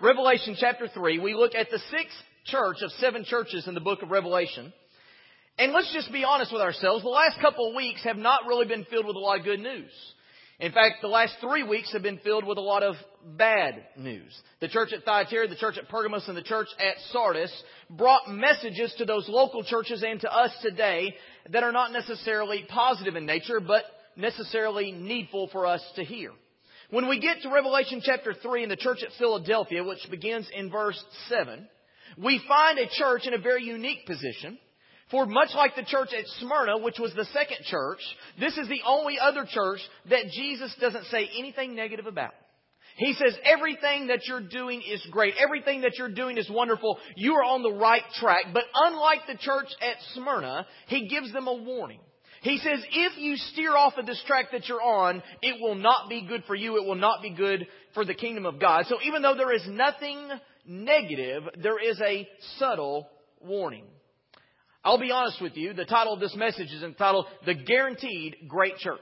Revelation chapter 3. We look at the sixth church of 7 churches in the book of Revelation. And let's just be honest with ourselves. The last couple of weeks have not really been filled with a lot of good news. In fact, the last 3 weeks have been filled with a lot of bad news. The church at Thyatira, the church at Pergamos, and the church at Sardis brought messages to those local churches and to us today that are not necessarily positive in nature, but necessarily needful for us to hear. When we get to Revelation chapter 3 in the church at Philadelphia, which begins in verse 7, we find a church in a very unique position. For much like the church at Smyrna, which was the second church, this is the only other church that Jesus doesn't say anything negative about. He says everything that you're doing is great. Everything that you're doing is wonderful. You are on the right track. But unlike the church at Smyrna, He gives them a warning. He says if you steer off of this track that you're on, it will not be good for you. It will not be good for the kingdom of God. So even though there is nothing negative, there is a subtle warning. I'll be honest with you, the title of this message is entitled, The Guaranteed Great Church.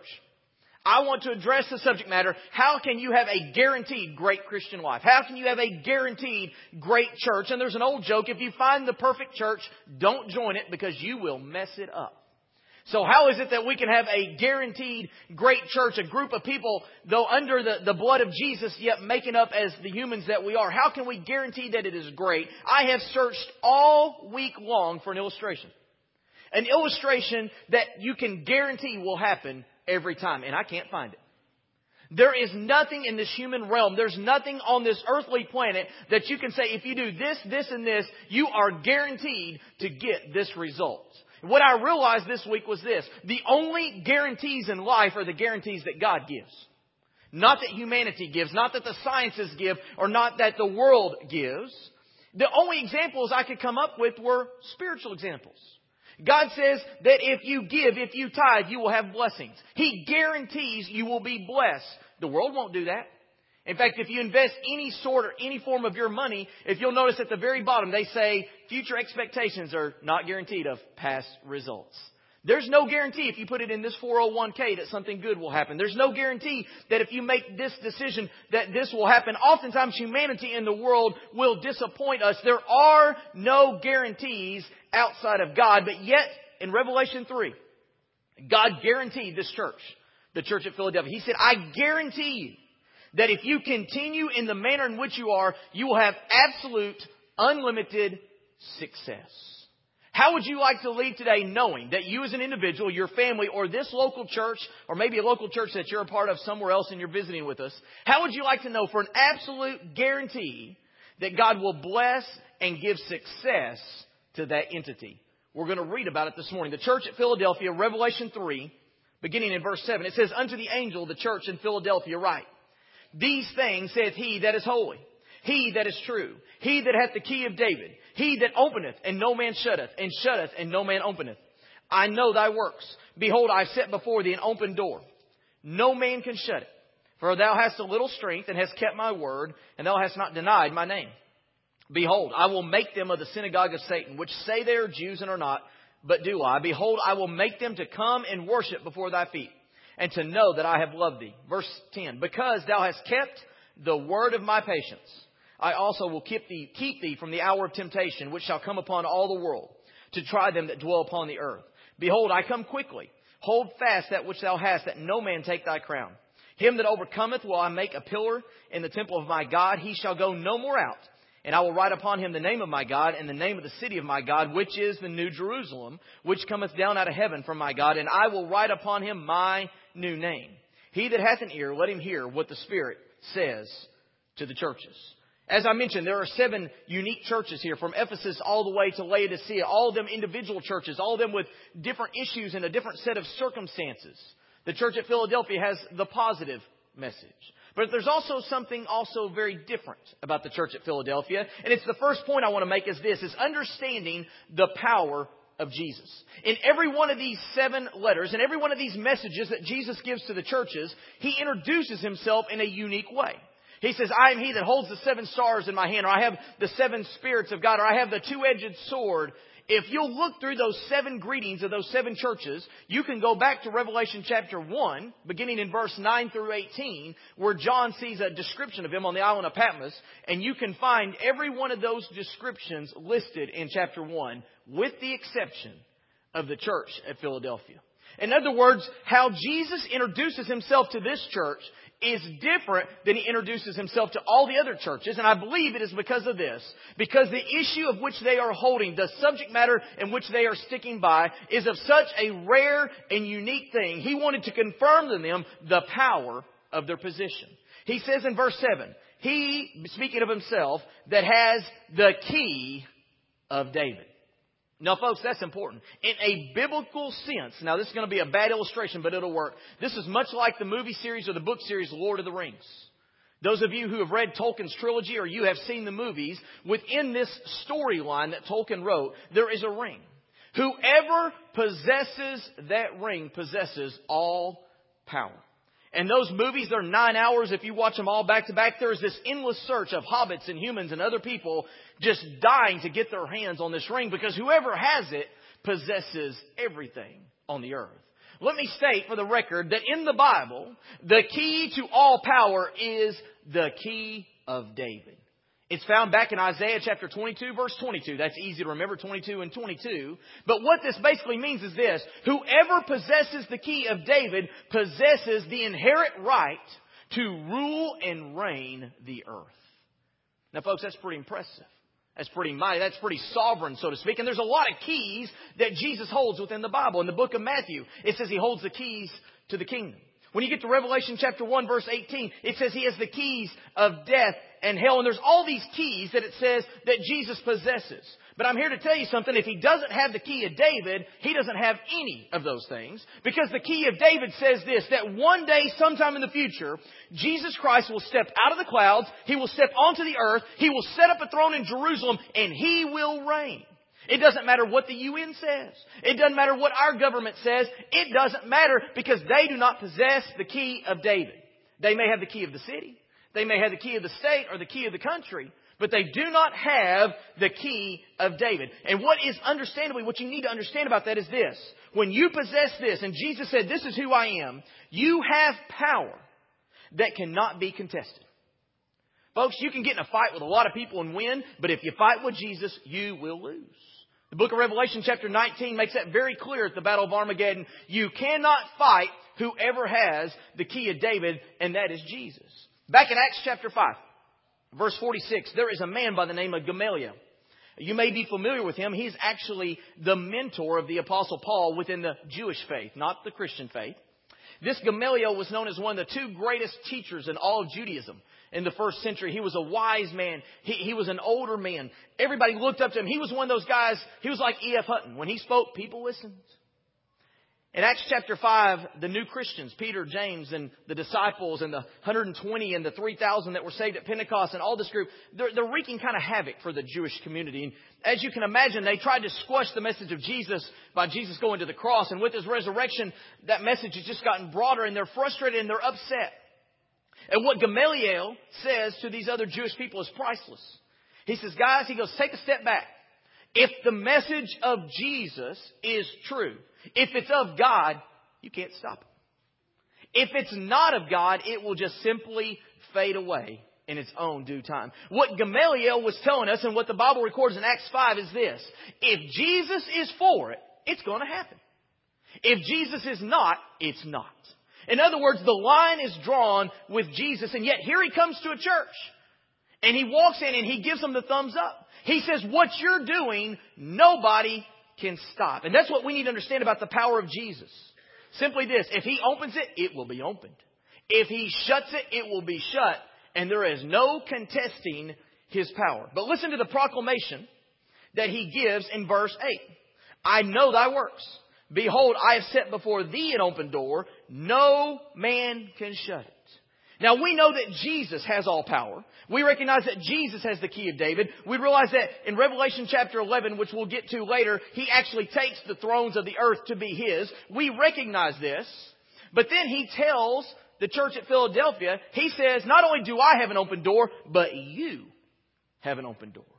I want to address the subject matter, how can you have a guaranteed great Christian life? How can you have a guaranteed great church? And there's an old joke, if you find the perfect church, don't join it because you will mess it up. So how is it that we can have a guaranteed great church, a group of people, though under the blood of Jesus, yet making up as the humans that we are? How can we guarantee that it is great? I have searched all week long for an illustration. An illustration that you can guarantee will happen every time. And I can't find it. There is nothing in this human realm. There's nothing on this earthly planet that you can say, if you do this, this, and this, you are guaranteed to get this result. What I realized this week was this. The only guarantees in life are the guarantees that God gives. Not that humanity gives, not that the sciences give, or not that the world gives. The only examples I could come up with were spiritual examples. God says that if you give, if you tithe, you will have blessings. He guarantees you will be blessed. The world won't do that. In fact, if you invest any sort or any form of your money, if you'll notice at the very bottom, they say future expectations are not guaranteed of past results. There's no guarantee if you put it in this 401k that something good will happen. There's no guarantee that if you make this decision that this will happen. Oftentimes humanity in the world will disappoint us. There are no guarantees outside of God. But yet in Revelation 3, God guaranteed this church, the church at Philadelphia. He said, I guarantee you that if you continue in the manner in which you are, you will have absolute, unlimited success. How would you like to leave today knowing that you as an individual, your family, or this local church, or maybe a local church that you're a part of somewhere else and you're visiting with us, how would you like to know for an absolute guarantee that God will bless and give success to that entity? We're going to read about it this morning. The church at Philadelphia, Revelation 3, beginning in verse 7, it says, Unto the angel of the church in Philadelphia write, These things saith he that is holy, he that is true, he that hath the key of David, he that openeth, and no man shutteth, and shutteth, and no man openeth. I know thy works. Behold, I have set before thee an open door. No man can shut it. For thou hast a little strength, and hast kept my word, and thou hast not denied my name. Behold, I will make them of the synagogue of Satan, which say they are Jews and are not, but do lie. Behold, I will make them to come and worship before thy feet, and to know that I have loved thee. Verse 10, Because thou hast kept the word of my patience, I also will keep thee from the hour of temptation, which shall come upon all the world, to try them that dwell upon the earth. Behold, I come quickly. Hold fast that which thou hast, that no man take thy crown. Him that overcometh will I make a pillar in the temple of my God. He shall go no more out. And I will write upon him the name of my God, and the name of the city of my God, which is the New Jerusalem, which cometh down out of heaven from my God. And I will write upon him my new name. He that hath an ear, let him hear what the Spirit says to the churches. As I mentioned, there are 7 unique churches here, from Ephesus all the way to Laodicea, all of them individual churches, all of them with different issues and a different set of circumstances. The church at Philadelphia has the positive message. But there's also something also very different about the church at Philadelphia. And it's the first point I want to make is this, is understanding the power of Jesus. In every one of these 7 letters, in every one of these messages that Jesus gives to the churches, He introduces Himself in a unique way. He says, I am He that holds the 7 stars in my hand, or I have the 7 spirits of God, or I have the 2-edged sword if you'll look through those 7 greetings of those 7 churches, you can go back to Revelation chapter 1, beginning in verse 9 through 18, where John sees a description of him on the island of Patmos, and you can find every one of those descriptions listed in chapter 1, with the exception of the church at Philadelphia. In other words, how Jesus introduces himself to this church is different than he introduces himself to all the other churches. And I believe it is because of this. Because the issue of which they are holding, the subject matter in which they are sticking by, is of such a rare and unique thing. He wanted to confirm to them the power of their position. He says in verse 7, he, speaking of himself, that has the key of David. Now, folks, that's important. In a biblical sense, now this is going to be a bad illustration, but it'll work. This is much like the movie series or the book series Lord of the Rings. Those of you who have read Tolkien's trilogy or you have seen the movies, within this storyline that Tolkien wrote, there is a ring. Whoever possesses that ring possesses all power. And those movies, they're 9 hours. If you watch them all back to back, there's this endless search of hobbits and humans and other people just dying to get their hands on this ring, because whoever has it possesses everything on the earth. Let me state for the record that in the Bible, the key to all power is the key of David. It's found back in Isaiah chapter 22, verse 22. That's easy to remember, 22 and 22. But what this basically means is this: whoever possesses the key of David possesses the inherent right to rule and reign the earth. Now, folks, that's pretty impressive. That's pretty mighty. That's pretty sovereign, so to speak. And there's a lot of keys that Jesus holds within the Bible. In the book of Matthew, it says he holds the keys to the kingdom. When you get to Revelation chapter 1, verse 18, it says he has the keys of death and hell. And there's all these keys that it says that Jesus possesses. But I'm here to tell you something. If he doesn't have the key of David, he doesn't have any of those things. Because the key of David says this, that one day, sometime in the future, Jesus Christ will step out of the clouds. He will step onto the earth. He will set up a throne in Jerusalem, and he will reign. It doesn't matter what the UN says. It doesn't matter what our government says. It doesn't matter, because they do not possess the key of David. They may have the key of the city. They may have the key of the state or the key of the country. But they do not have the key of David. And what is understandably, what you need to understand about that is this. When you possess this, and Jesus said, this is who I am, you have power that cannot be contested. Folks, you can get in a fight with a lot of people and win, but if you fight with Jesus, you will lose. The book of Revelation chapter 19 makes that very clear at the Battle of Armageddon. You cannot fight whoever has the key of David, and that is Jesus. Back in Acts chapter 5, verse 46, there is a man by the name of Gamaliel. You may be familiar with him. He's actually the mentor of the Apostle Paul within the Jewish faith, not the Christian faith. This Gamaliel was known as one of the 2 greatest teachers in all of Judaism in the first century. He was a wise man. He was an older man. Everybody looked up to him. He was one of those guys. He was like E.F. Hutton. When he spoke, people listened. In Acts chapter 5, the new Christians, Peter, James, and the disciples, and the 120 and the 3,000 that were saved at Pentecost, and all this group, they're wreaking kind of havoc for the Jewish community. And as you can imagine, they tried to squash the message of Jesus by Jesus going to the cross. And with his resurrection, that message has just gotten broader, and they're frustrated and they're upset. And what Gamaliel says to these other Jewish people is priceless. He says, guys, he goes, take a step back. If the message of Jesus is true, if it's of God, you can't stop it. If it's not of God, it will just simply fade away in its own due time. What Gamaliel was telling us, and what the Bible records in Acts 5, is this. If Jesus is for it, it's going to happen. If Jesus is not, it's not. In other words, the line is drawn with Jesus, and yet here he comes to a church. And he walks in and he gives them the thumbs up. He says, what you're doing, nobody can stop. And that's what we need to understand about the power of Jesus. Simply this: if he opens it, it will be opened. If he shuts it, it will be shut. And there is no contesting his power. But listen to the proclamation that he gives in verse 8. I know thy works. Behold, I have set before thee an open door. No man can shut it. Now, we know that Jesus has all power. We recognize that Jesus has the key of David. We realize that in Revelation chapter 11, which we'll get to later, he actually takes the thrones of the earth to be his. We recognize this. But then he tells the church at Philadelphia, he says, not only do I have an open door, but you have an open door.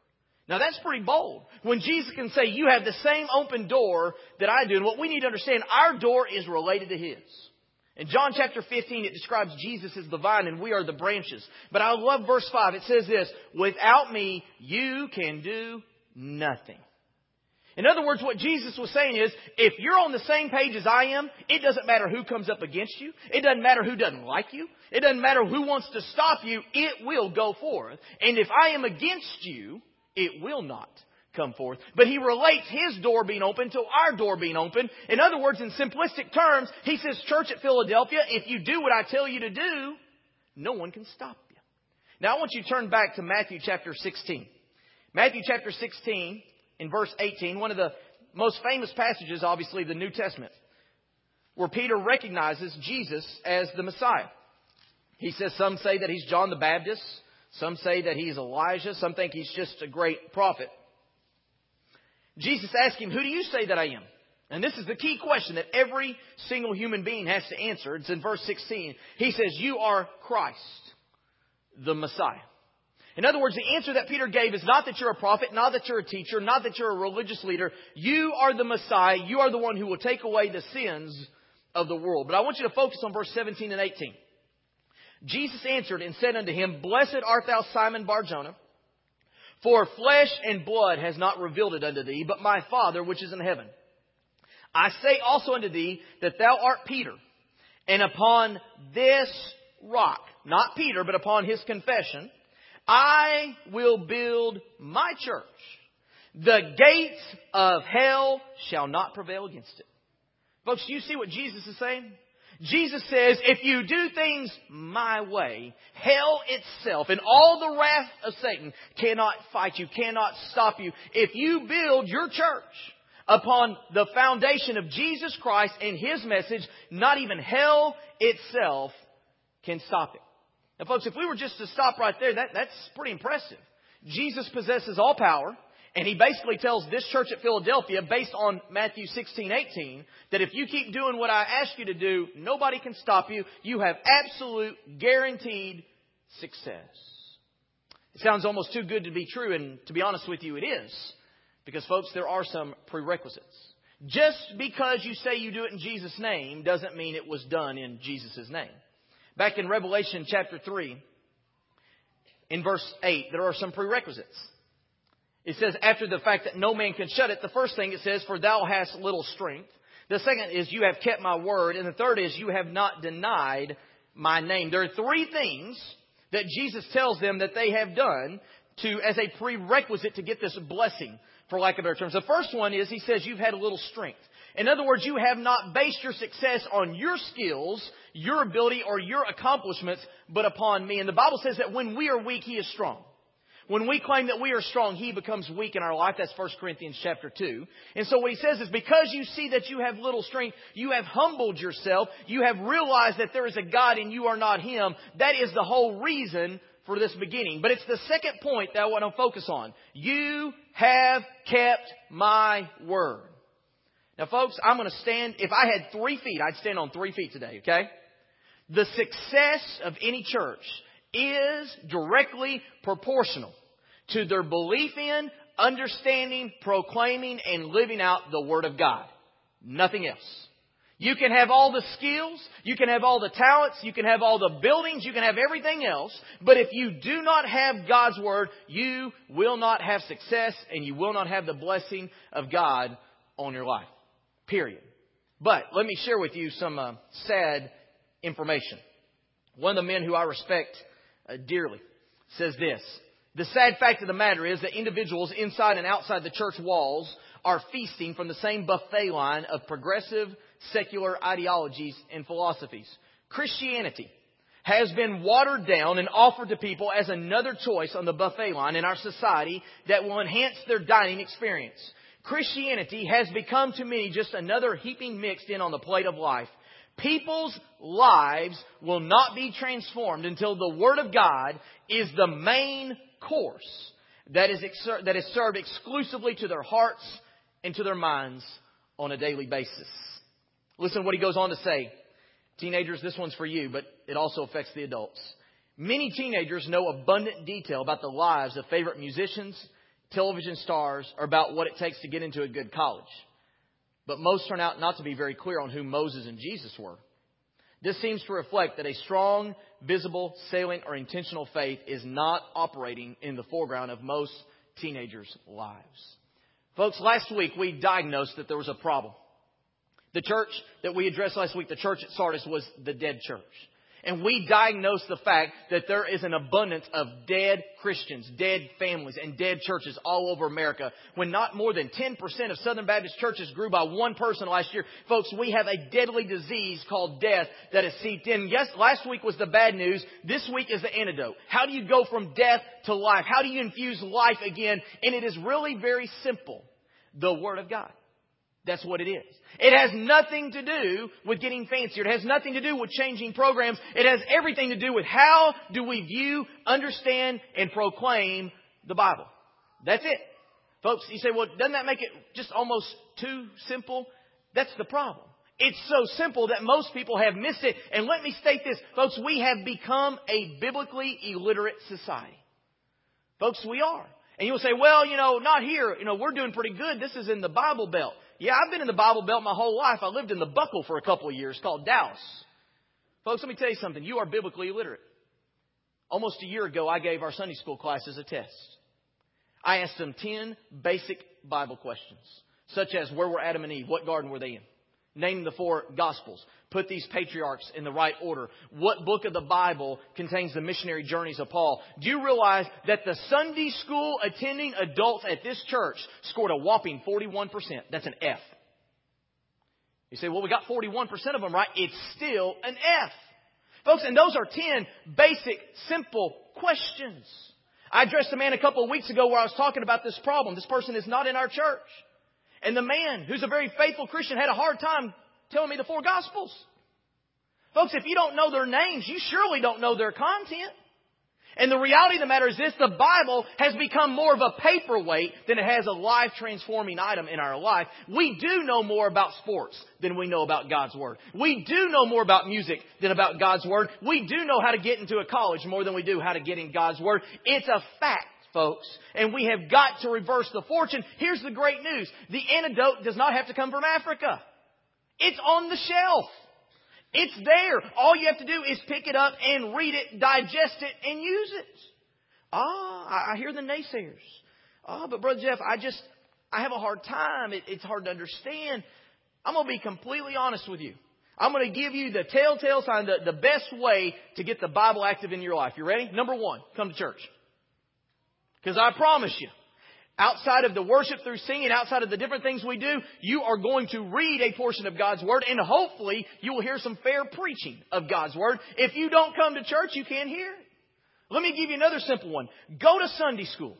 Now that's pretty bold. When Jesus can say, you have the same open door that I do. And what we need to understand, our door is related to His. In John chapter 15, it describes Jesus as the vine and we are the branches. But I love verse 5. It says this, without me, you can do nothing. In other words, what Jesus was saying is, if you're on the same page as I am, it doesn't matter who comes up against you. It doesn't matter who doesn't like you. It doesn't matter who wants to stop you. It will go forth. And if I am against you, it will not come forth. But He relates His door being open to our door being open. In other words, in simplistic terms, He says, church at Philadelphia, if you do what I tell you to do, no one can stop you. Now I want you to turn back to Matthew chapter 16. Matthew chapter 16, in verse 18, one of the most famous passages, obviously, of the New Testament, where Peter recognizes Jesus as the Messiah. He says some say that He's John the Baptist. Some say that He's Elijah. Some think He's just a great prophet. Jesus asked Him, who do you say that I am? And this is the key question that every single human being has to answer. It's in verse 16. He says, you are Christ, the Messiah. In other words, the answer that Peter gave is not that you're a prophet, not that you're a teacher, not that you're a religious leader. You are the Messiah. You are the one who will take away the sins of the world. But I want you to focus on verse 17 and 18. Jesus answered and said unto him, blessed art thou, Simon Bar-Jonah, for flesh and blood has not revealed it unto thee, but my Father which is in heaven. I say also unto thee that thou art Peter, and upon this rock, not Peter, but upon his confession, I will build my church. The gates of hell shall not prevail against it. Folks, do you see what Jesus is saying? Jesus says, if you do things my way, hell itself and all the wrath of Satan cannot fight you, cannot stop you. If you build your church upon the foundation of Jesus Christ and His message, not even hell itself can stop it. Now, folks, if we were just to stop right there, that's pretty impressive. Jesus possesses all power. And He basically tells this church at Philadelphia, based on Matthew 16:18, that if you keep doing what I ask you to do, nobody can stop you. You have absolute guaranteed success. It sounds almost too good to be true, and to be honest with you, it is. Because, folks, there are some prerequisites. Just because you say you do it in Jesus' name doesn't mean it was done in Jesus' name. Back in Revelation chapter 3, in verse 8, there are some prerequisites. It says, after the fact that no man can shut it, the first thing it says, for thou hast little strength. The second is, you have kept my word. And the third is, you have not denied my name. There are three things that Jesus tells them that they have done as a prerequisite to get this blessing, for lack of better terms. The first one is, He says, you've had a little strength. In other words, you have not based your success on your skills, your ability, or your accomplishments, but upon me. And the Bible says that when we are weak, He is strong. When we claim that we are strong, He becomes weak in our life. That's 1 Corinthians chapter 2. And so what He says is, because you see that you have little strength, you have humbled yourself. You have realized that there is a God and you are not Him. That is the whole reason for this beginning. But it's the second point that I want to focus on. You have kept my word. Now, folks, I'm going to stand. If I had 3 feet, I'd stand on 3 feet today, okay? The success of any church is directly proportional to their belief in, understanding, proclaiming, and living out the Word of God. Nothing else. You can have all the skills, you can have all the talents, you can have all the buildings, you can have everything else, but if you do not have God's Word, you will not have success and you will not have the blessing of God on your life. Period. But let me share with you some sad information. One of the men who I respect dearly says this: the sad fact of the matter is that individuals inside and outside the church walls are feasting from the same buffet line of progressive secular ideologies and philosophies. Christianity has been watered down and offered to people as another choice on the buffet line in our society that will enhance their dining experience. Christianity has become to many just another heaping mixed in on the plate of life. People's lives will not be transformed until the Word of God is the main course that is served exclusively to their hearts and to their minds on a daily basis. Listen to what he goes on to say. Teenagers, this one's for you, but it also affects the adults. Many teenagers know abundant detail about the lives of favorite musicians, television stars, or about what it takes to get into a good college. But most turn out not to be very clear on who Moses and Jesus were. This seems to reflect that a strong, visible, salient, or intentional faith is not operating in the foreground of most teenagers' lives. Folks, last week we diagnosed that there was a problem. The church that we addressed last week, the church at Sardis, was the dead church. And we diagnosed the fact that there is an abundance of dead Christians, dead families, and dead churches all over America. When not more than 10% of Southern Baptist churches grew by one person last year. Folks, we have a deadly disease called death that has seeped in. Yes, last week was the bad news. This week is the antidote. How do you go from death to life? How do you infuse life again? And it is really very simple. The Word of God. That's what it is. It has nothing to do with getting fancier. It has nothing to do with changing programs. It has everything to do with how do we view, understand, and proclaim the Bible. That's it. Folks, you say, well, doesn't that make it just almost too simple? That's the problem. It's so simple that most people have missed it. And let me state this. Folks, we have become a biblically illiterate society. Folks, we are. And you'll say, well, not here. We're doing pretty good. This is in the Bible Belt. Yeah, I've been in the Bible Belt my whole life. I lived in the Buckle for a couple of years called Dallas. Folks, let me tell you something. You are biblically illiterate. Almost a year ago, I gave our Sunday school classes a test. I asked them 10 basic Bible questions, such as where were Adam and Eve? What garden were they in? Name the 4 Gospels. Put these patriarchs in the right order. What book of the Bible contains the missionary journeys of Paul? Do you realize that the Sunday school attending adults at this church scored a whopping 41%? That's an F. You say, well, we got 41% of them right. It's still an F. Folks, and those are 10 basic, simple questions. I addressed a man a couple of weeks ago where I was talking about this problem. This person is not in our church. And the man, who's a very faithful Christian, had a hard time telling me the 4 Gospels. Folks, if you don't know their names, you surely don't know their content. And the reality of the matter is this: the Bible has become more of a paperweight than it has a life-transforming item in our life. We do know more about sports than we know about God's Word. We do know more about music than about God's Word. We do know how to get into a college more than we do how to get in God's Word. It's a fact, folks. And we have got to reverse the fortune. Here's the great news. The antidote does not have to come from Africa. It's on the shelf. It's there. All you have to do is pick it up and read it, digest it, and use it. I hear the naysayers. But Brother Jeff, I have a hard time. It's hard to understand. I'm going to be completely honest with you. I'm going to give you the telltale sign, the best way to get the Bible active in your life. You ready? Number 1, come to church. Because I promise you, outside of the worship through singing, outside of the different things we do, you are going to read a portion of God's Word, and hopefully you will hear some fair preaching of God's Word. If you don't come to church, you can't hear it. Let me give you another simple one. Go to Sunday school.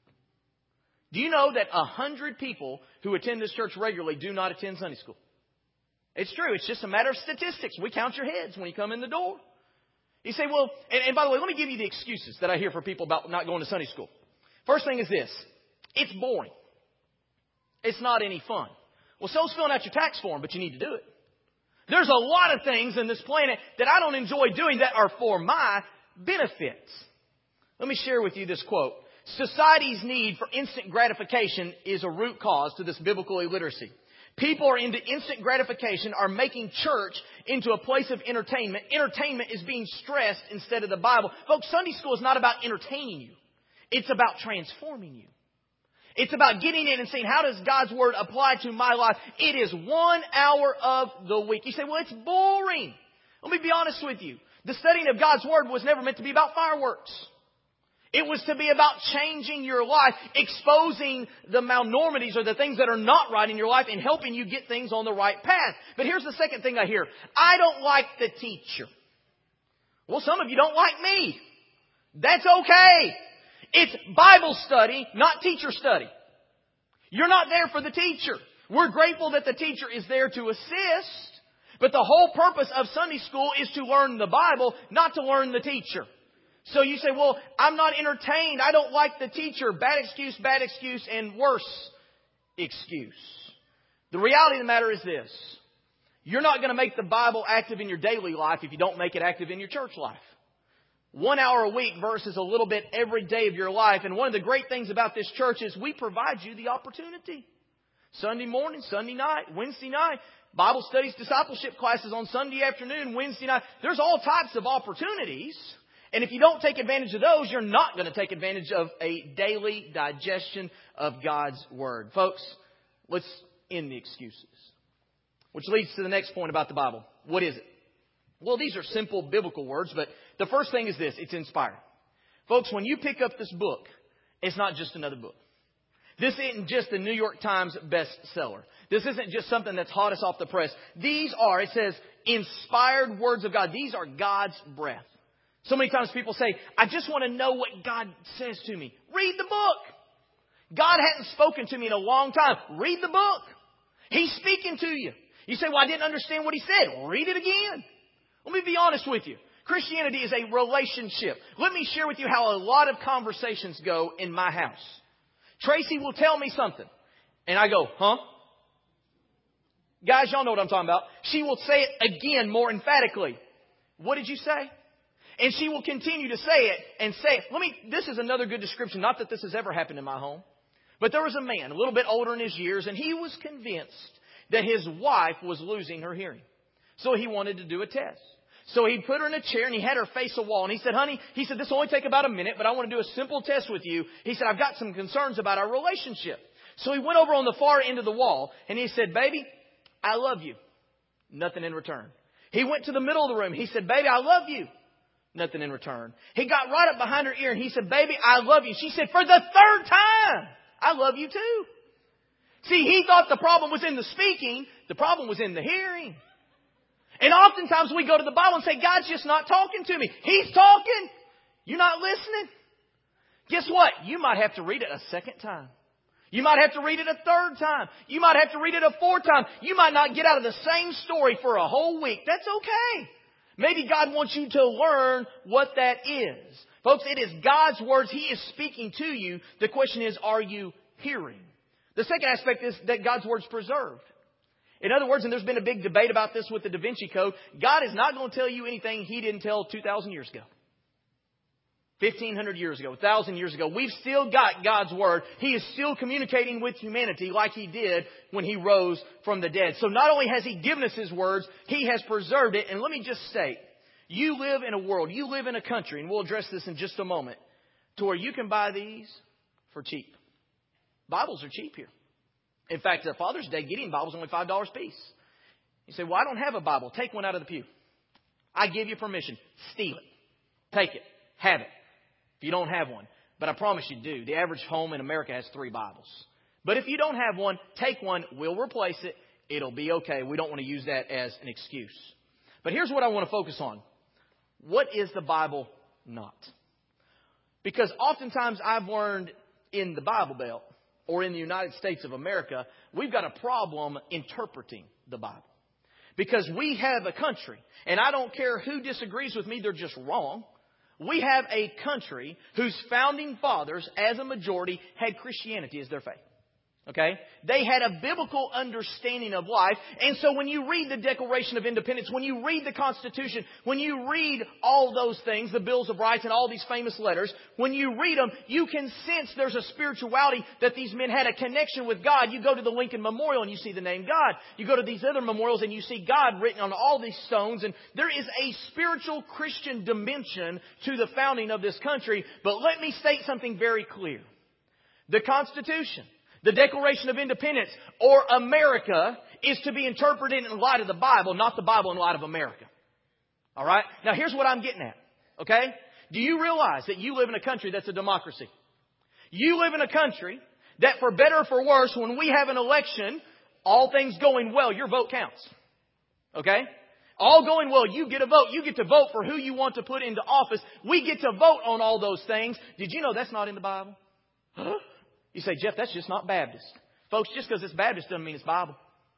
Do you know that 100 people who attend this church regularly do not attend Sunday school? It's true. It's just a matter of statistics. We count your heads when you come in the door. You say, well, and by the way, let me give you the excuses that I hear from people about not going to Sunday school. First thing is this. It's boring. It's not any fun. Well, so is filling out your tax form, but you need to do it. There's a lot of things in this planet that I don't enjoy doing that are for my benefits. Let me share with you this quote. Society's need for instant gratification is a root cause to this biblical illiteracy. People are into instant gratification, are making church into a place of entertainment. Entertainment is being stressed instead of the Bible. Folks, Sunday school is not about entertaining you. It's about transforming you. It's about getting in and saying, how does God's Word apply to my life? It is 1 hour of the week. You say, well, it's boring. Let me be honest with you. The studying of God's Word was never meant to be about fireworks. It was to be about changing your life, exposing the malnormities or the things that are not right in your life and helping you get things on the right path. But here's the second thing I hear. I don't like the teacher. Well, some of you don't like me. That's okay. It's Bible study, not teacher study. You're not there for the teacher. We're grateful that the teacher is there to assist. But the whole purpose of Sunday school is to learn the Bible, not to learn the teacher. So you say, well, I'm not entertained. I don't like the teacher. Bad excuse, and worse excuse. The reality of the matter is this. You're not going to make the Bible active in your daily life if you don't make it active in your church life. 1 hour a week versus a little bit every day of your life. And one of the great things about this church is we provide you the opportunity. Sunday morning, Sunday night, Wednesday night, Bible studies, discipleship classes on Sunday afternoon, Wednesday night. There's all types of opportunities. And if you don't take advantage of those, you're not going to take advantage of a daily digestion of God's Word. Folks, let's end the excuses. Which leads to the next point about the Bible. What is it? Well, these are simple biblical words, but the first thing is this. It's inspired. Folks, when you pick up this book, it's not just another book. This isn't just the New York Times bestseller. This isn't just something that's hottest off the press. These are, it says, inspired words of God. These are God's breath. So many times people say, I just want to know what God says to me. Read the book. God hadn't spoken to me in a long time. Read the book. He's speaking to you. You say, well, I didn't understand what He said. Read it again. Let me be honest with you. Christianity is a relationship. Let me share with you how a lot of conversations go in my house. Tracy will tell me something. And I go, huh? Guys, y'all know what I'm talking about. She will say it again more emphatically. What did you say? And she will continue to say it and say it. This is another good description. Not that this has ever happened in my home. But there was a man, a little bit older in his years, and he was convinced that his wife was losing her hearing. So he wanted to do a test. So he put her in a chair and he had her face a wall. And he said, honey, this will only take about a minute, but I want to do a simple test with you. He said, I've got some concerns about our relationship. So he went over on the far end of the wall and he said, baby, I love you. Nothing in return. He went to the middle of the room. He said, baby, I love you. Nothing in return. He got right up behind her ear and he said, baby, I love you. She said, for the third time, I love you too. See, he thought the problem was in the speaking. The problem was in the hearing. And oftentimes we go to the Bible and say, God's just not talking to me. He's talking. You're not listening. Guess what? You might have to read it a second time. You might have to read it a third time. You might have to read it a fourth time. You might not get out of the same story for a whole week. That's okay. Maybe God wants you to learn what that is. Folks, it is God's words. He is speaking to you. The question is, are you hearing? The second aspect is that God's word's preserved. In other words, and there's been a big debate about this with the Da Vinci Code, God is not going to tell you anything He didn't tell 2,000 years ago. 1,500 years ago, 1,000 years ago. We've still got God's Word. He is still communicating with humanity like He did when He rose from the dead. So not only has He given us His words, He has preserved it. And let me just say, you live in a world, you live in a country, and we'll address this in just a moment, to where you can buy these for cheap. Bibles are cheap here. In fact, Father's Day, getting Bibles only $5 a piece. You say, well, I don't have a Bible. Take one out of the pew. I give you permission. Steal it. Take it. Have it. If you don't have one. But I promise you do. The average home in America has 3 Bibles. But if you don't have one, take one. We'll replace it. It'll be okay. We don't want to use that as an excuse. But here's what I want to focus on. What is the Bible not? Because oftentimes I've learned in the Bible Belt, or in the United States of America, we've got a problem interpreting the Bible. Because we have a country, and I don't care who disagrees with me, they're just wrong. We have a country whose founding fathers, as a majority, had Christianity as their faith. Okay? They had a biblical understanding of life. And so when you read the Declaration of Independence, when you read the Constitution, when you read all those things, the Bills of Rights and all these famous letters, when you read them, you can sense there's a spirituality that these men had a connection with God. You go to the Lincoln Memorial and you see the name God. You go to these other memorials and you see God written on all these stones. And there is a spiritual Christian dimension to the founding of this country. But let me state something very clear. The Constitution, the Declaration of Independence, or America, is to be interpreted in light of the Bible, not the Bible in light of America. All right? Now, here's what I'm getting at. Okay? Do you realize that you live in a country that's a democracy? You live in a country that, for better or for worse, when we have an election, all things going well, your vote counts. Okay? All going well, you get a vote. You get to vote for who you want to put into office. We get to vote on all those things. Did you know that's not in the Bible? Huh? You say, Jeff, that's just not Baptist. Folks, just because it's Baptist doesn't mean it's Bible.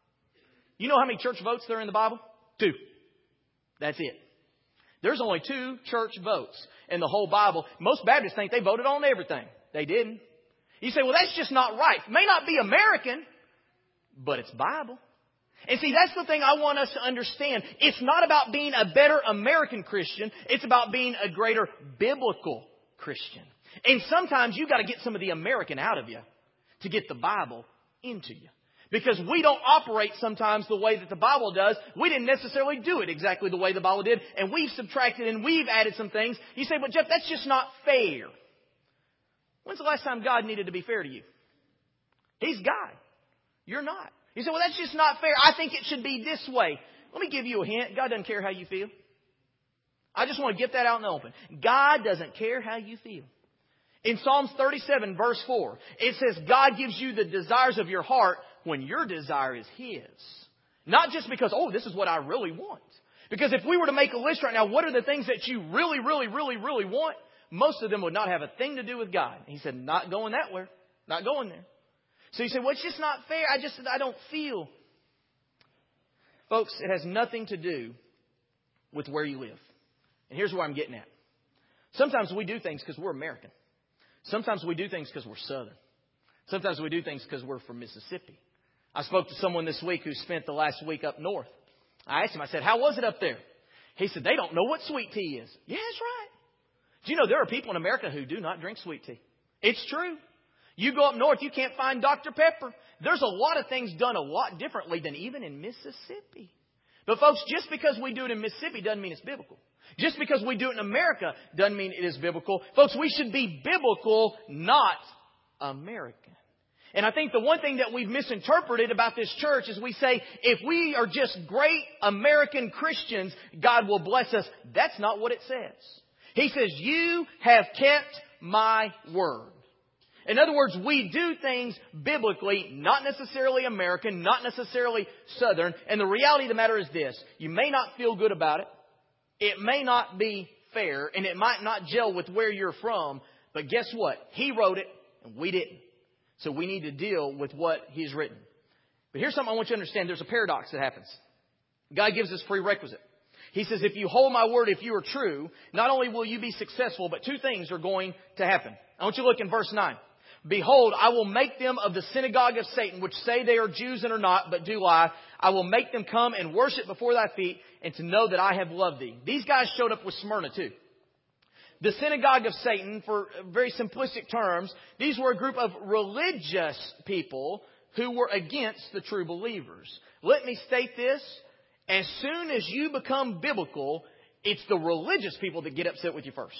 You know how many church votes there are in the Bible? 2. That's it. There's only 2 church votes in the whole Bible. Most Baptists think they voted on everything. They didn't. You say, well, that's just not right. It may not be American, but it's Bible. And see, that's the thing I want us to understand. It's not about being a better American Christian. It's about being a greater biblical Christian. And sometimes you've got to get some of the American out of you to get the Bible into you. Because we don't operate sometimes the way that the Bible does. We didn't necessarily do it exactly the way the Bible did. And we've subtracted and we've added some things. You say, but Jeff, that's just not fair. When's the last time God needed to be fair to you? He's God. You're not. You say, well, that's just not fair. I think it should be this way. Let me give you a hint. God doesn't care how you feel. I just want to get that out in the open. God doesn't care how you feel. In Psalms 37, verse 4, it says God gives you the desires of your heart when your desire is His. Not just because, oh, this is what I really want. Because if we were to make a list right now, what are the things that you really, really, really, really want? Most of them would not have a thing to do with God. He said, not going that way. Not going there. So you say, well, it's just not fair. I don't feel. Folks, it has nothing to do with where you live. And here's where I'm getting at. Sometimes we do things because we're American. Sometimes we do things because we're Southern. Sometimes we do things because we're from Mississippi. I spoke to someone this week who spent the last week up north. I asked him, I said, how was it up there? He said, they don't know what sweet tea is. Yeah, that's right. Do you know there are people in America who do not drink sweet tea? It's true. You go up north, you can't find Dr. Pepper. There's a lot of things done a lot differently than even in Mississippi. But folks, just because we do it in Mississippi doesn't mean it's biblical. Just because we do it in America doesn't mean it is biblical. Folks, we should be biblical, not American. And I think the one thing that we've misinterpreted about this church is we say, if we are just great American Christians, God will bless us. That's not what it says. He says, you have kept my word. In other words, we do things biblically, not necessarily American, not necessarily Southern. And the reality of the matter is this. You may not feel good about it. It may not be fair, and it might not gel with where you're from. But guess what? He wrote it, and we didn't. So we need to deal with what He's written. But here's something I want you to understand. There's a paradox that happens. God gives us prerequisite. He says, if you hold my word, if you are true, not only will you be successful, but two things are going to happen. I want you to look in verse 9. Behold, I will make them of the synagogue of Satan, which say they are Jews and are not, but do lie. I will make them come and worship before thy feet, and to know that I have loved thee. These guys showed up with Smyrna too. The synagogue of Satan, for very simplistic terms, these were a group of religious people who were against the true believers. Let me state this. As soon as you become biblical, it's the religious people that get upset with you first,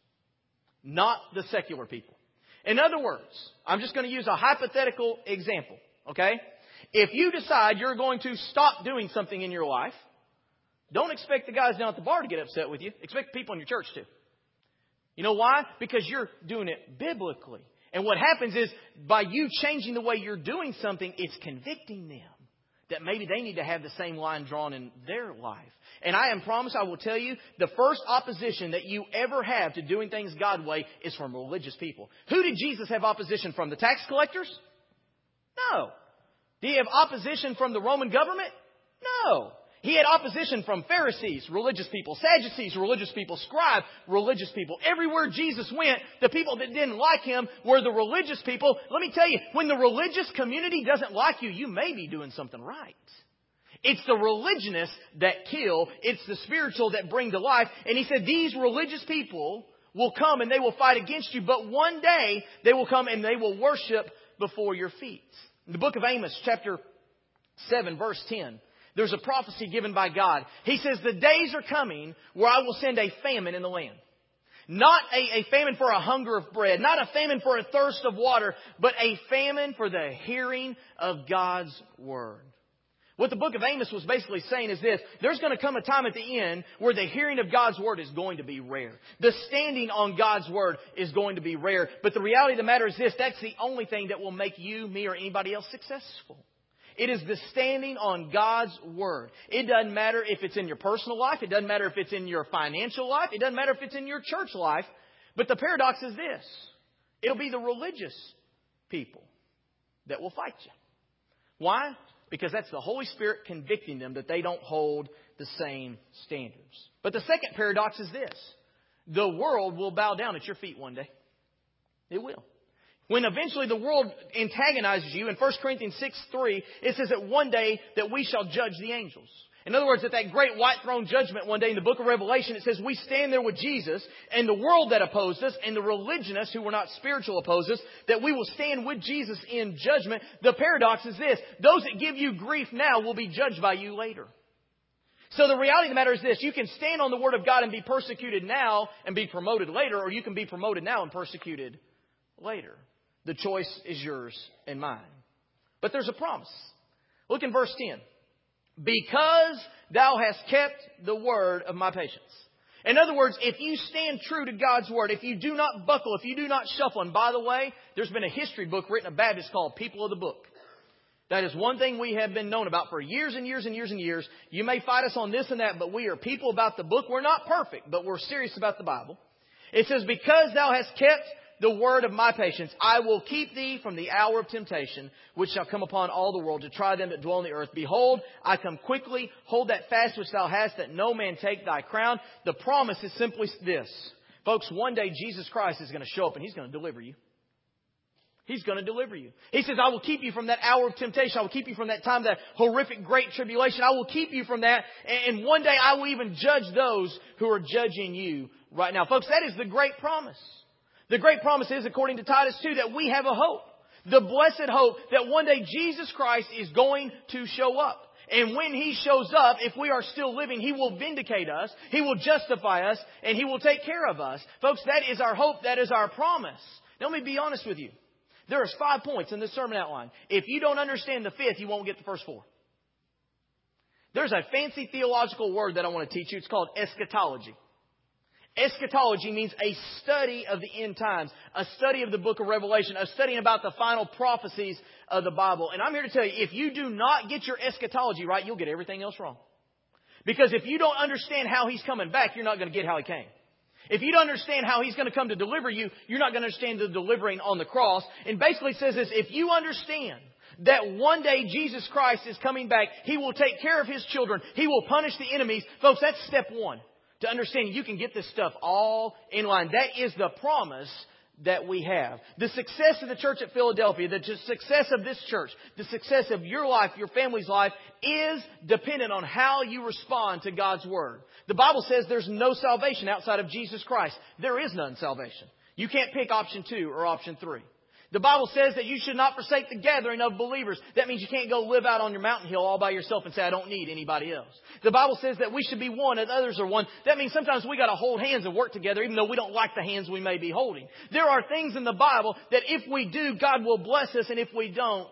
not the secular people. In other words, I'm just going to use a hypothetical example, okay? If you decide you're going to stop doing something in your life, don't expect the guys down at the bar to get upset with you. Expect the people in your church to. You know why? Because you're doing it biblically. And what happens is, by you changing the way you're doing something, it's convicting them that maybe they need to have the same line drawn in their life. And I am promised, I will tell you, the first opposition that you ever have to doing things God's way is from religious people. Who did Jesus have opposition from? The tax collectors? No. Did He have opposition from the Roman government? No. He had opposition from Pharisees, religious people, Sadducees, religious people, scribes, religious people. Everywhere Jesus went, the people that didn't like Him were the religious people. Let me tell you, when the religious community doesn't like you, you may be doing something right. It's the religionists that kill. It's the spiritual that bring to life. And He said, these religious people will come and they will fight against you. But one day they will come and they will worship before your feet. In the book of Amos, chapter 7, verse 10, there's a prophecy given by God. He says, the days are coming where I will send a famine in the land. Not a famine for a hunger of bread, not a famine for a thirst of water, but a famine for the hearing of God's word. What the book of Amos was basically saying is this. There's going to come a time at the end where the hearing of God's word is going to be rare. The standing on God's word is going to be rare. But the reality of the matter is this. That's the only thing that will make you, me, or anybody else successful. It is the standing on God's word. It doesn't matter if it's in your personal life. It doesn't matter if it's in your financial life. It doesn't matter if it's in your church life. But the paradox is this. It'll be the religious people that will fight you. Why? Because that's the Holy Spirit convicting them that they don't hold the same standards. But the second paradox is this. The world will bow down at your feet one day. It will. When eventually the world antagonizes you, in 1 Corinthians 6:3, it says that one day that we shall judge the angels. In other words, at that great white throne judgment one day in the book of Revelation, it says we stand there with Jesus, and the world that opposed us and the religionists who were not spiritual opposed us, that we will stand with Jesus in judgment. The paradox is this: those that give you grief now will be judged by you later. So the reality of the matter is this: you can stand on the Word of God and be persecuted now and be promoted later, or you can be promoted now and persecuted later. The choice is yours and mine. But there's a promise. Look in verse 10. Because thou hast kept the word of my patience. In other words, if you stand true to God's Word, if you do not buckle, if you do not shuffle, and by the way, there's been a history book written of Baptists called People of the Book. That is one thing we have been known about for years and years and years and years. You may fight us on this and that, but we are people about the book. We're not perfect, but we're serious about the Bible. It says, because thou hast kept the word of my patience, I will keep thee from the hour of temptation, which shall come upon all the world to try them that dwell on the earth. Behold, I come quickly. Hold that fast which thou hast, that no man take thy crown. The promise is simply this. Folks, one day Jesus Christ is going to show up and He's going to deliver you. He's going to deliver you. He says, I will keep you from that hour of temptation. I will keep you from that time, that horrific great tribulation. I will keep you from that. And one day I will even judge those who are judging you right now. Folks, that is the great promise. The great promise is, according to Titus 2, that we have a hope. The blessed hope that one day Jesus Christ is going to show up. And when He shows up, if we are still living, He will vindicate us, He will justify us, and He will take care of us. Folks, that is our hope. That is our promise. Now, let me be honest with you. There are 5 points in this sermon outline. If you don't understand the 5th, you won't get the first 4. There's a fancy theological word that I want to teach you. It's called eschatology. Eschatology means a study of the end times, a study of the book of Revelation, a study about the final prophecies of the Bible. And I'm here to tell you, if you do not get your eschatology right, you'll get everything else wrong. Because if you don't understand how He's coming back, you're not going to get how He came. If you don't understand how He's going to come to deliver you, you're not going to understand the delivering on the cross. And basically it says this: if you understand that one day Jesus Christ is coming back, He will take care of His children, He will punish the enemies. Folks, that's step 1. To understand you can get this stuff all in line. That is the promise that we have. The success of the church at Philadelphia, the success of this church, the success of your life, your family's life, is dependent on how you respond to God's Word. The Bible says there's no salvation outside of Jesus Christ. There is none salvation. You can't pick option 2 or option 3. The Bible says that you should not forsake the gathering of believers. That means you can't go live out on your mountain hill all by yourself and say, I don't need anybody else. The Bible says that we should be one and others are one. That means sometimes we got to hold hands and work together even though we don't like the hands we may be holding. There are things in the Bible that if we do, God will bless us, and if we don't,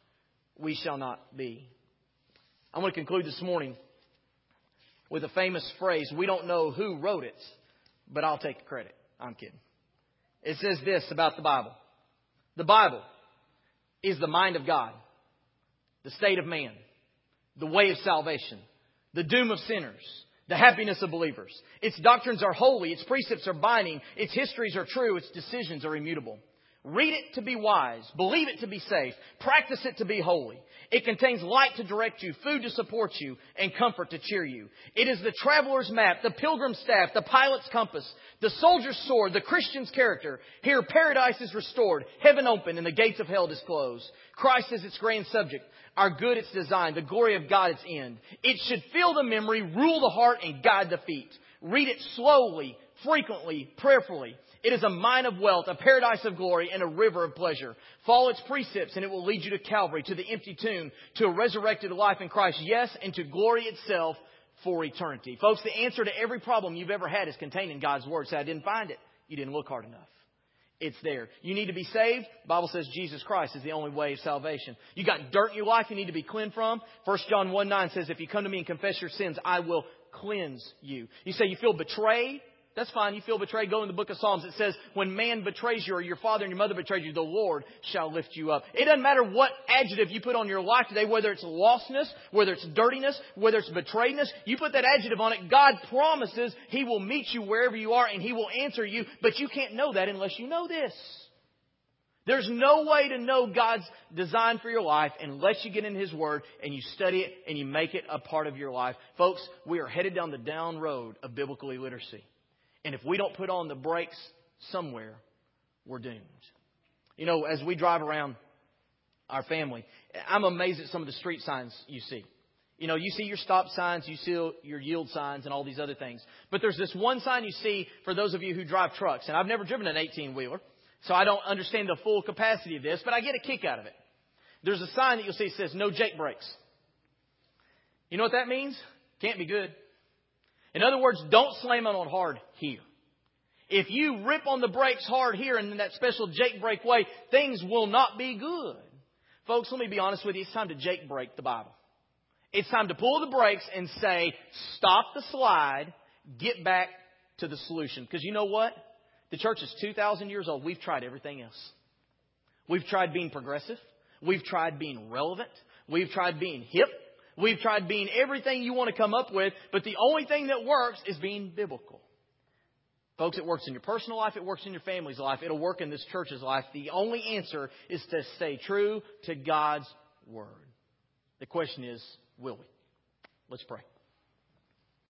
we shall not be. I'm going to conclude this morning with a famous phrase. We don't know who wrote it, but I'll take the credit. I'm kidding. It says this about the Bible. The Bible is the mind of God, the state of man, the way of salvation, the doom of sinners, the happiness of believers. Its doctrines are holy, its precepts are binding, its histories are true, its decisions are immutable. Read it to be wise, believe it to be safe, practice it to be holy. It contains light to direct you, food to support you, and comfort to cheer you. It is the traveler's map, the pilgrim's staff, the pilot's compass, the soldier's sword, the Christian's character. Here paradise is restored, heaven open, and the gates of hell disclosed. Christ is its grand subject, our good its design, the glory of God its end. It should fill the memory, rule the heart, and guide the feet. Read it slowly, frequently, prayerfully. It is a mine of wealth, a paradise of glory, and a river of pleasure. Follow its precepts, and it will lead you to Calvary, to the empty tomb, to a resurrected life in Christ, yes, and to glory itself for eternity. Folks, the answer to every problem you've ever had is contained in God's Word. Say, I didn't find it. You didn't look hard enough. It's there. You need to be saved. The Bible says Jesus Christ is the only way of salvation. You got dirt in your life you need to be cleansed from. 1 John 1:9 says, if you come to me and confess your sins, I will cleanse you. You say you feel betrayed. That's fine. You feel betrayed. Go in the book of Psalms. It says, when man betrays you or your father and your mother betrays you, the Lord shall lift you up. It doesn't matter what adjective you put on your life today, whether it's lostness, whether it's dirtiness, whether it's betrayedness. You put that adjective on it. God promises He will meet you wherever you are and He will answer you. But you can't know that unless you know this. There's no way to know God's design for your life unless you get in His Word and you study it and you make it a part of your life. Folks, we are headed down the down road of biblical illiteracy. And if we don't put on the brakes somewhere, we're doomed. You know, as we drive around our family, I'm amazed at some of the street signs you see. You know, you see your stop signs, you see your yield signs and all these other things. But there's this one sign you see for those of you who drive trucks. And I've never driven an 18-wheeler, so I don't understand the full capacity of this, but I get a kick out of it. There's a sign that you'll see that says, no Jake brakes. You know what that means? Can't be good. In other words, don't slam it on hard here. If you rip on the brakes hard here and in that special Jake brake way, things will not be good. Folks, let me be honest with you. It's time to Jake brake the Bible. It's time to pull the brakes and say, stop the slide, get back to the solution. Because you know what? The church is 2,000 years old. We've tried everything else. We've tried being progressive. We've tried being relevant. We've tried being hip. We've tried being everything you want to come up with. But the only thing that works is being biblical. Folks, it works in your personal life. It works in your family's life. It'll work in this church's life. The only answer is to stay true to God's Word. The question is, will we? Let's pray.